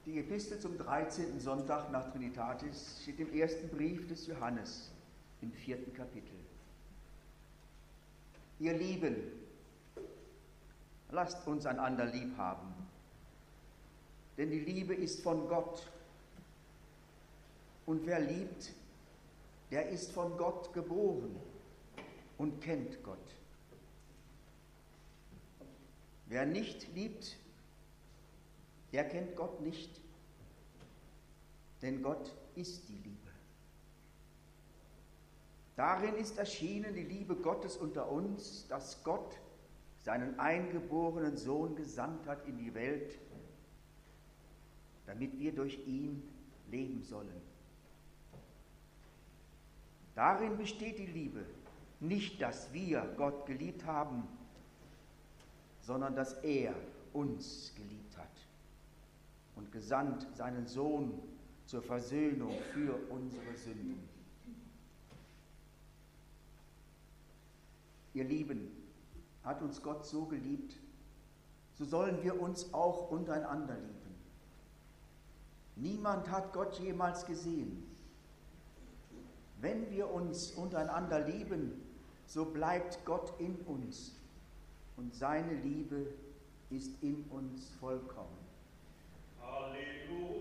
Die Epistel zum 13. Sonntag nach Trinitatis steht im ersten Brief des Johannes im 4. Kapitel. Ihr Lieben, lasst uns einander lieb haben, denn die Liebe ist von Gott. Und wer liebt, der ist von Gott geboren und kennt Gott. Wer nicht liebt, der kennt Gott nicht, denn Gott ist die Liebe. Darin ist erschienen die Liebe Gottes unter uns, dass Gott seinen eingeborenen Sohn gesandt hat in die Welt, damit wir durch ihn leben sollen. Darin besteht die Liebe, nicht, dass wir Gott geliebt haben, sondern dass er uns geliebt hat und gesandt seinen Sohn zur Versöhnung für unsere Sünden. Ihr Lieben, hat uns Gott so geliebt, so sollen wir uns auch untereinander lieben. Niemand hat Gott jemals gesehen. Wenn wir uns untereinander lieben, so bleibt Gott in uns und seine Liebe ist in uns vollkommen. Halleluja.